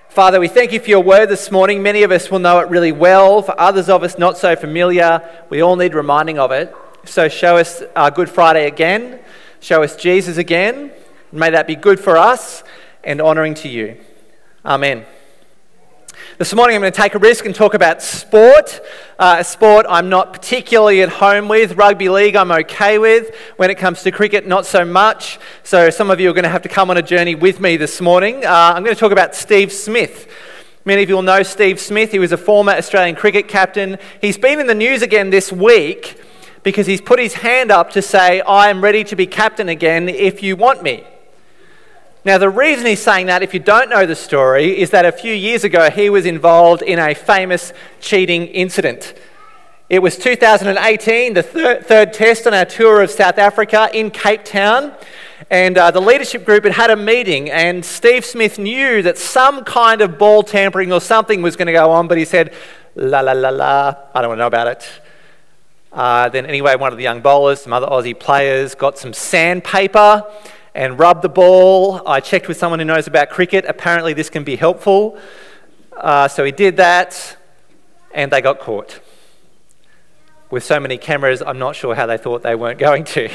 Father, we thank you for your word this morning. Many of us will know it really well. For others of us not so familiar, we all need reminding of it. So show us Good Friday again. Show us Jesus again. May that be good for us and honouring to you. Amen. This morning I'm going to take a risk and talk about sport. A sport I'm not particularly at home with. Rugby league I'm okay with. When it comes to cricket, not so much. So some of you are going to have to come on a journey with me this morning. I'm going to talk about Steve Smith. Many of you will know Steve Smith. He was a former Australian cricket captain. He's been in the news again this week because he's put his hand up to say, I am ready to be captain again if you want me. Now, the reason he's saying that, if you don't know the story, is that a few years ago he was involved in a famous cheating incident. It was 2018, the third test on our tour of South Africa in Cape Town, and the leadership group had a meeting, and Steve Smith knew that some kind of ball tampering or something was going to go on, but he said, la la la la, I don't want to know about it. Then anyway, one of the young bowlers, some other Aussie players, got some sandpaper and rubbed the ball. I checked with someone who knows about cricket. Apparently this can be helpful. So he did that, and they got caught. With so many cameras, I'm not sure how they thought they weren't going to.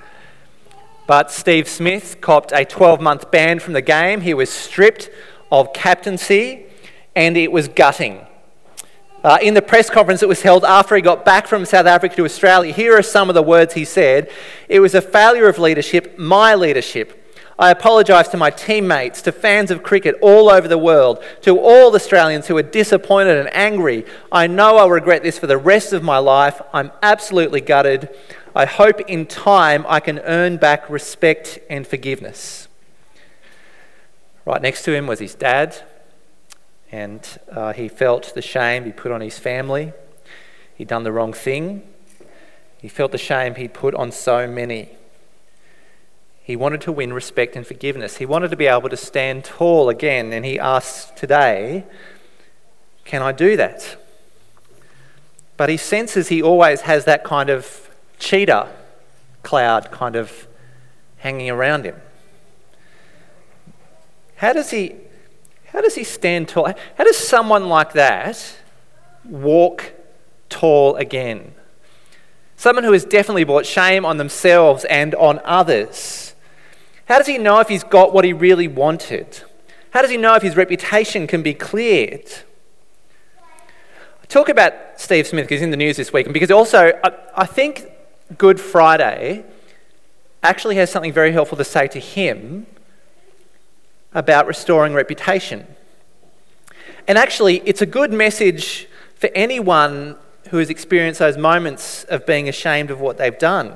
But Steve Smith copped a 12-month ban from the game. He was stripped of captaincy, and it was gutting. In the press conference that was held after he got back from South Africa to Australia, here are some of the words he said. It was a failure of leadership, my leadership. I apologise to my teammates, to fans of cricket all over the world, to all Australians who are disappointed and angry. I know I'll regret this for the rest of my life. I'm absolutely gutted. I hope in time I can earn back respect and forgiveness. Right next to him was his dad. And he felt the shame he put on his family. He'd done the wrong thing. He felt the shame he'd put on so many. He wanted to win respect and forgiveness. He wanted to be able to stand tall again. And he asks today, can I do that? But he senses he always has that kind of cheetah cloud kind of hanging around him. How does he stand tall? How does someone like that walk tall again? Someone who has definitely brought shame on themselves and on others. How does he know if he's got what he really wanted? How does he know if his reputation can be cleared? I talk about Steve Smith because he's in the news this week, and because also I think Good Friday actually has something very helpful to say to him about restoring reputation. And actually, it's a good message for anyone who has experienced those moments of being ashamed of what they've done.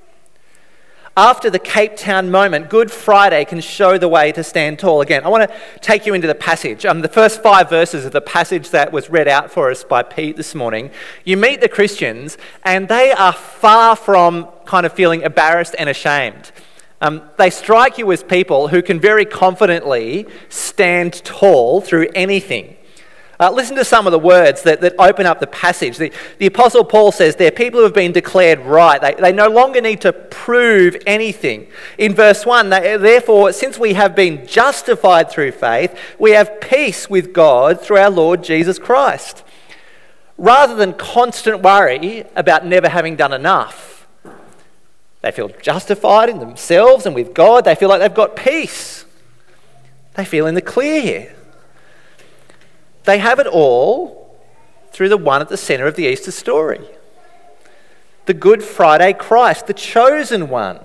After the Cape Town moment, Good Friday can show the way to stand tall again. I want to take you into the passage. The first 5 verses of the passage that was read out for us by Pete this morning. You meet the Christians, and they are far from kind of feeling embarrassed and ashamed. They strike you as people who can very confidently stand tall through anything. Listen to some of the words that open up the passage. The Apostle Paul says they're people who have been declared right. They no longer need to prove anything. In verse 1, therefore, since we have been justified through faith, we have peace with God through our Lord Jesus Christ. Rather than constant worry about never having done enough, they feel justified in themselves and with God. They feel like they've got peace. They feel in the clear. They have it all through the one at the centre of the Easter story. The Good Friday Christ, the chosen one.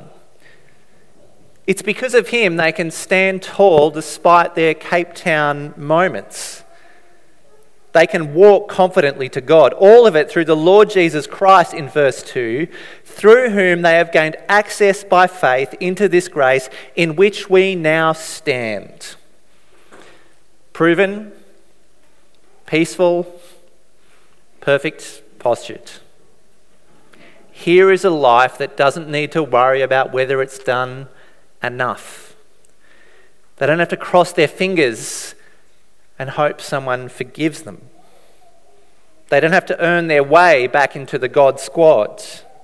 It's because of him they can stand tall despite their Cape Town moments. They can walk confidently to God. All of it through the Lord Jesus Christ in verse 2, through whom they have gained access by faith into this grace in which we now stand. Proven, peaceful, perfect, postured. Here is a life that doesn't need to worry about whether it's done enough. They don't have to cross their fingers and hope someone forgives them. They don't have to earn their way back into the God squad.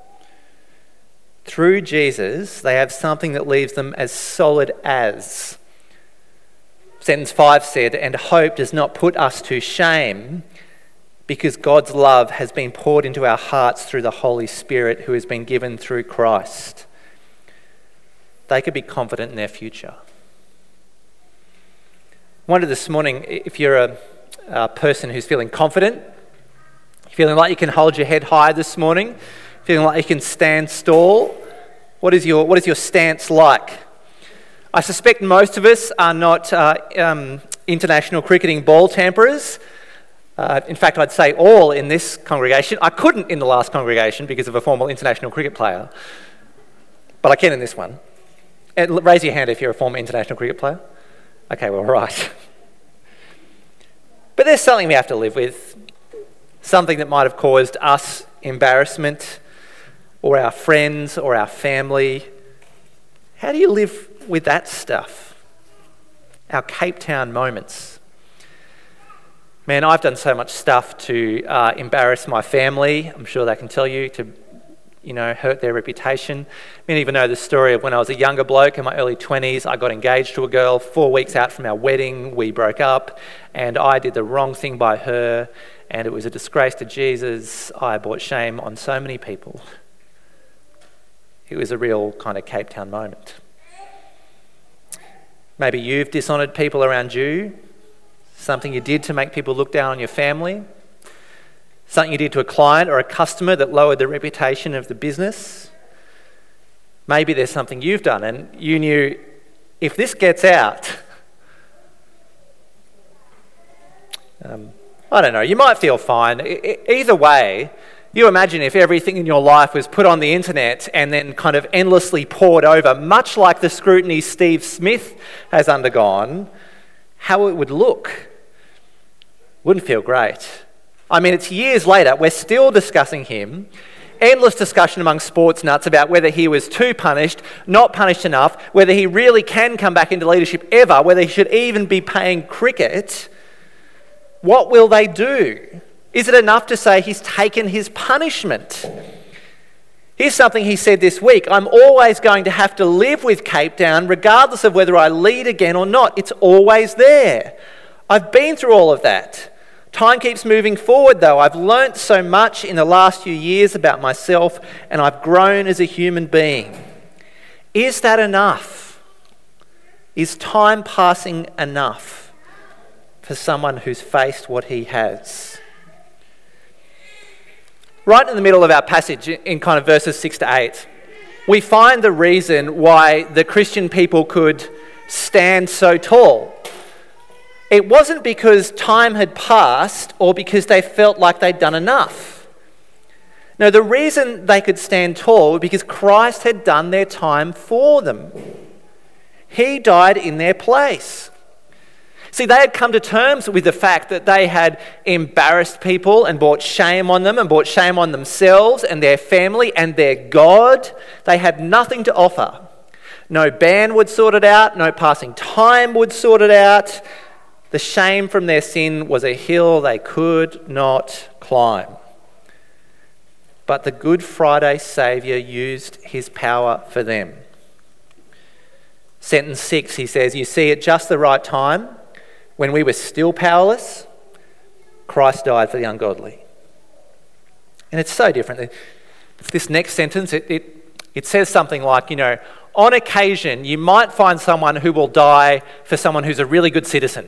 Through Jesus, they have something that leaves them as solid as Sentence 5 said, "And hope does not put us to shame, because God's love has been poured into our hearts through the Holy Spirit who has been given through Christ." They could be confident in their future. I wonder this morning, if you're a person who's feeling confident, feeling like you can hold your head high this morning, feeling like you can stand tall, what is your stance like? I suspect most of us are not international cricketing ball tamperers. In fact, I'd say all in this congregation. I couldn't in the last congregation because of a former international cricket player, but I can in this one. And raise your hand if you're a former international cricket player. Okay, well, right. But there's something we have to live with, something that might have caused us embarrassment, or our friends, or our family. How do you live with that stuff? Our Cape Town moments. Man, I've done so much stuff to embarrass my family. I'm sure they can tell you, to hurt their reputation. Many even know the story of when I was a younger bloke in my early 20s. I got engaged to a girl. 4 weeks out from our wedding, we broke up, and I did the wrong thing by her, and it was a disgrace to Jesus. I brought shame on so many people. It was a real kind of Cape Town moment. Maybe you've dishonoured people around you, something you did to make people look down on your family, something you did to a client or a customer that lowered the reputation of the business. Maybe there's something you've done and you knew, if this gets out, I don't know, you might feel fine. Either way, you imagine if everything in your life was put on the internet and then kind of endlessly poured over, much like the scrutiny Steve Smith has undergone, how it would look. Wouldn't feel great. I mean, it's years later, we're still discussing him. Endless discussion among sports nuts about whether he was too punished, not punished enough, whether he really can come back into leadership ever, whether he should even be playing cricket. What will they do? Is it enough to say he's taken his punishment? Here's something he said this week: "I'm always going to have to live with Cape Town regardless of whether I lead again or not. It's always there. I've been through all of that. Time keeps moving forward though. I've learnt so much in the last few years about myself, and I've grown as a human being." Is that enough? Is time passing enough for someone who's faced what he has? Right in the middle of our passage, in kind of verses 6 to 8, we find the reason why the Christian people could stand so tall. It wasn't because time had passed or because they felt like they'd done enough. No, the reason they could stand tall was because Christ had done their time for them. He died in their place. See, they had come to terms with the fact that they had embarrassed people and brought shame on them and brought shame on themselves and their family and their God. They had nothing to offer. No ban would sort it out. No passing time would sort it out. The shame from their sin was a hill they could not climb. But the Good Friday Saviour used his power for them. Sentence 6, he says, "You see, at just the right time, when we were still powerless, Christ died for the ungodly." And it's so different. This next sentence, it says something like, on occasion, you might find someone who will die for someone who's a really good citizen.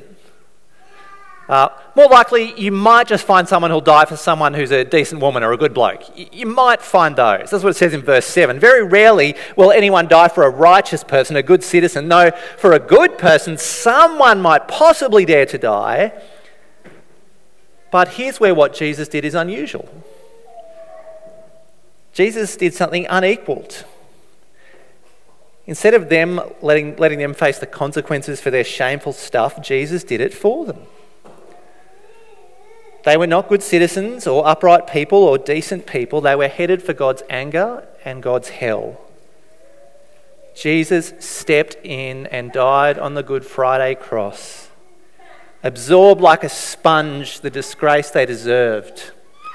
More likely, you might just find someone who'll die for someone who's a decent woman or a good bloke. You might find those. That's what it says in verse 7. Very rarely will anyone die for a righteous person, a good citizen. No, for a good person, someone might possibly dare to die. But here's where what Jesus did is unusual. Jesus did something unequaled. Instead of them letting them face the consequences for their shameful stuff, Jesus did it for them. They were not good citizens or upright people or decent people. They were headed for God's anger and God's hell. Jesus stepped in and died on the Good Friday cross, absorbed like a sponge the disgrace they deserved.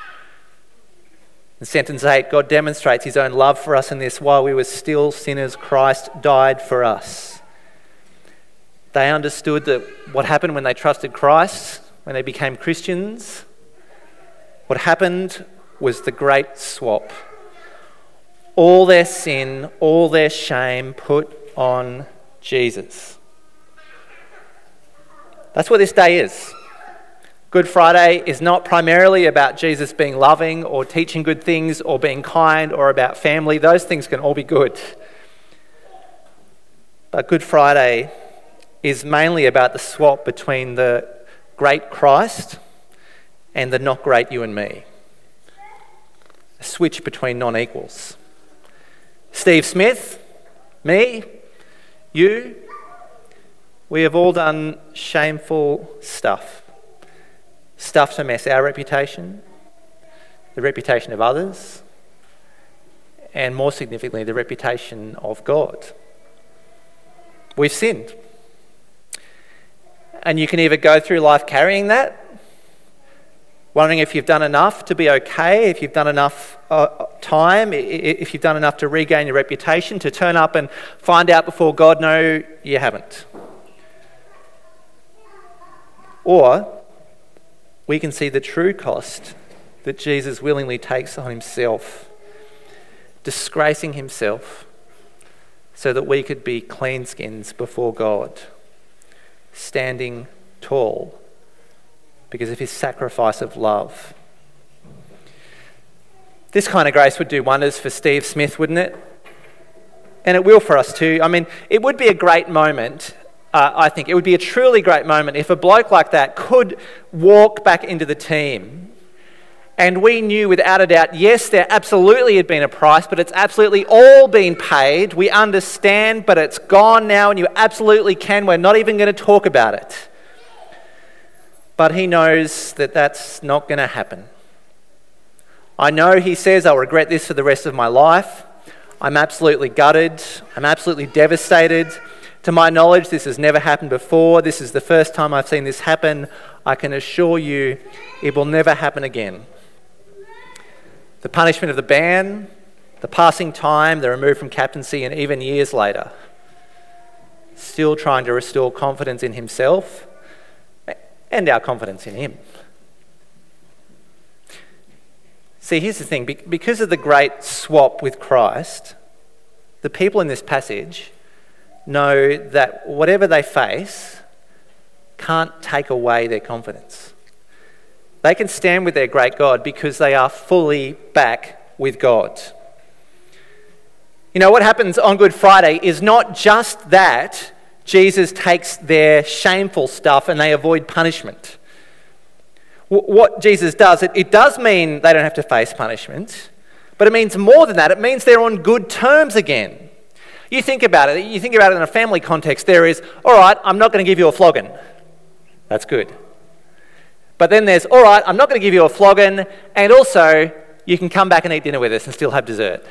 In sentence 8, God demonstrates his own love for us in this: while we were still sinners, Christ died for us. They understood that what happened when they trusted Christ, when they became Christians, what happened was the great swap. All their sin, all their shame put on Jesus. That's what this day is. Good Friday is not primarily about Jesus being loving or teaching good things or being kind or about family. Those things can all be good. But Good Friday is mainly about the swap between the great Christ and the not great you and me. A switch between non-equals. Steve Smith, me, you, we have all done shameful stuff. Stuff to mess our reputation, the reputation of others, and more significantly, the reputation of God. We've sinned. And you can either go through life carrying that, wondering if you've done enough to be okay, if you've done enough time, if you've done enough to regain your reputation, to turn up and find out before God, no, you haven't. Or we can see the true cost that Jesus willingly takes on himself, disgracing himself so that we could be clean skins before God, standing tall because of his sacrifice of love. This kind of grace would do wonders for Steve Smith, wouldn't it? And it will for us too. I mean, it would be a great moment. I think it would be a truly great moment if a bloke like that could walk back into the team and we knew without a doubt, yes, there absolutely had been a price, but it's absolutely all been paid. We understand, but it's gone now and you absolutely can. We're not even going to talk about it. But he knows that that's not going to happen. I know he says, I'll regret this for the rest of my life. I'm absolutely gutted. I'm absolutely devastated. To my knowledge, this has never happened before. This is the first time I've seen this happen. I can assure you it will never happen again. The punishment of the ban, the passing time, the remove from captaincy, and even years later, still trying to restore confidence in himself and our confidence in him. See, here's the thing. Because of the great swap with Christ, the people in this passage know that whatever they face can't take away their confidence. They can stand with their great God because they are fully back with God. You know, what happens on Good Friday is not just that Jesus takes their shameful stuff and they avoid punishment. What Jesus does, it does mean they don't have to face punishment, but it means more than that. It means they're on good terms again. You think about it in a family context, there is, all right, I'm not going to give you a flogging. That's good. But then there's, all right, I'm not going to give you a flogging, and also you can come back and eat dinner with us and still have dessert.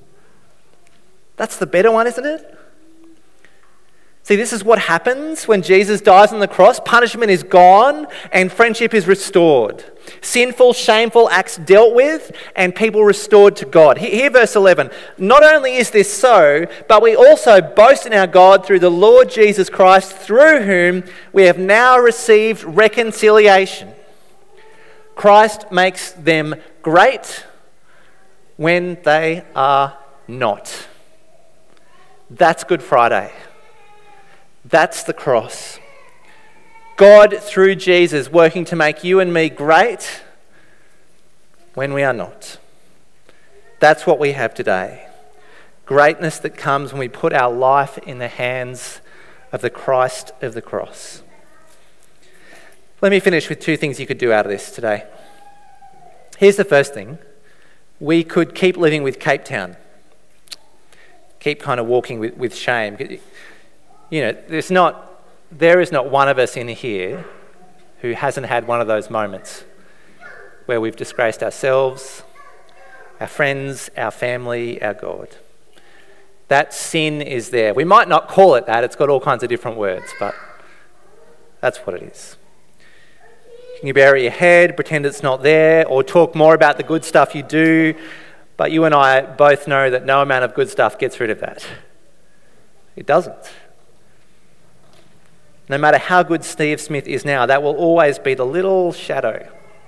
That's the better one, isn't it? See, this is what happens when Jesus dies on the cross. Punishment is gone and friendship is restored. Sinful, shameful acts dealt with and people restored to God. Here, verse 11. Not only is this so, but we also boast in our God through the Lord Jesus Christ, through whom we have now received reconciliation. Christ makes them great when they are not. That's Good Friday. That's the cross. God, through Jesus, working to make you and me great when we are not. That's what we have today. Greatness that comes when we put our life in the hands of the Christ of the cross. Let me finish with two things you could do out of this today. Here's the first thing. We could keep living with Cape Town. Keep kind of walking with shame. You know, there is not one of us in here who hasn't had one of those moments where we've disgraced ourselves, our friends, our family, our God. That sin is there. We might not call it that. It's got all kinds of different words, but that's what it is. Can you bury your head, pretend it's not there, or talk more about the good stuff you do? But you and I both know that no amount of good stuff gets rid of that. It doesn't. No matter how good Steve Smith is now, that will always be the little shadow.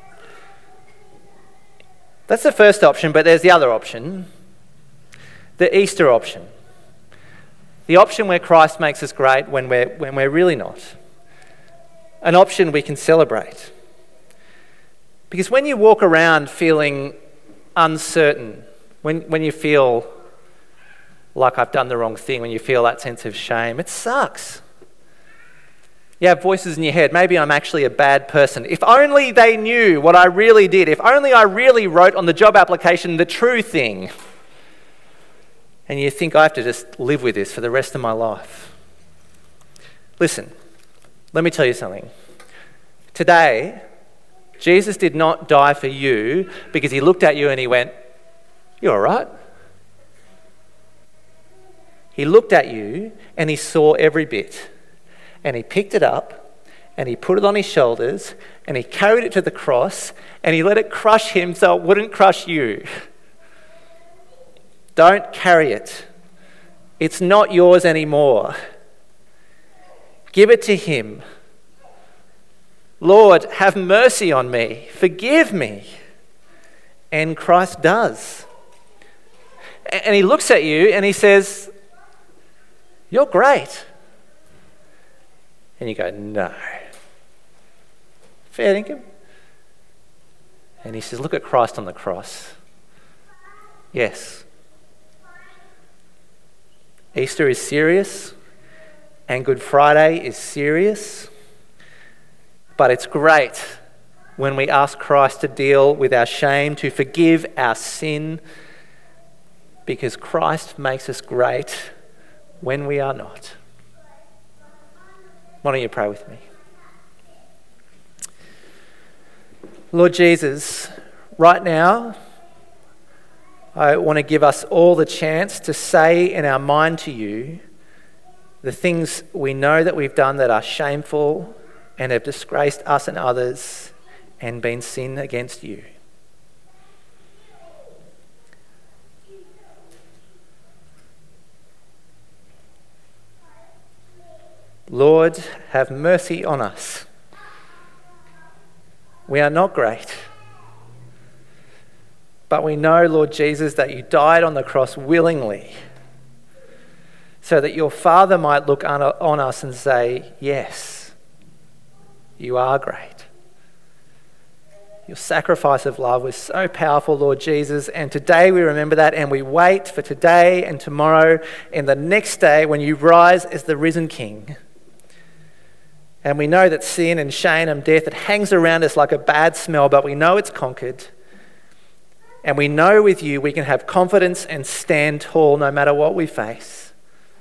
That's the first option, but there's the other option, the Easter option. The option where Christ makes us great when we're really not. An option we can celebrate. Because when you walk around feeling uncertain, when you feel like I've done the wrong thing, when you feel that sense of shame, it sucks. You have voices in your head. Maybe I'm actually a bad person. If only they knew what I really did. If only I really wrote on the job application the true thing. And you think I have to just live with this for the rest of my life. Listen, let me tell you something. Today, Jesus did not die for you because he looked at you and he went, "You're all right." He looked at you and he saw every bit. And he picked it up and he put it on his shoulders and he carried it to the cross and he let it crush him so it wouldn't crush you. Don't carry it. It's not yours anymore. Give it to him. Lord, have mercy on me. Forgive me. And Christ does. And he looks at you and he says, "You're great." And you go, "No." Fair dinkum. And he says, "Look at Christ on the cross." Yes. Easter is serious and Good Friday is serious, but it's great when we ask Christ to deal with our shame, to forgive our sin, because Christ makes us great when we are not. Why don't you pray with me? Lord Jesus, right now, I want to give us all the chance to say in our mind to you the things we know that we've done that are shameful and have disgraced us and others and been sin against you. Lord, have mercy on us. We are not great. But we know, Lord Jesus, that you died on the cross willingly so that your Father might look on us and say, "Yes, you are great." Your sacrifice of love was so powerful, Lord Jesus, and today we remember that and we wait for today and tomorrow and the next day when you rise as the risen King. And we know that sin and shame and death, it hangs around us like a bad smell, but we know it's conquered. And we know with you we can have confidence and stand tall no matter what we face.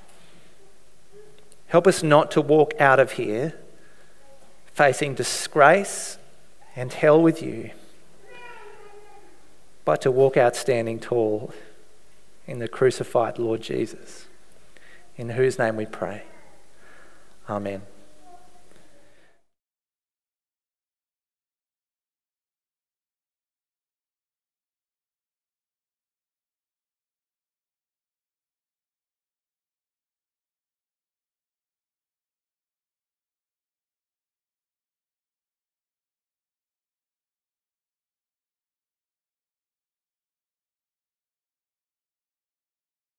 Help us not to walk out of here facing disgrace and hell with you, but to walk out standing tall in the crucified Lord Jesus, in whose name we pray. Amen.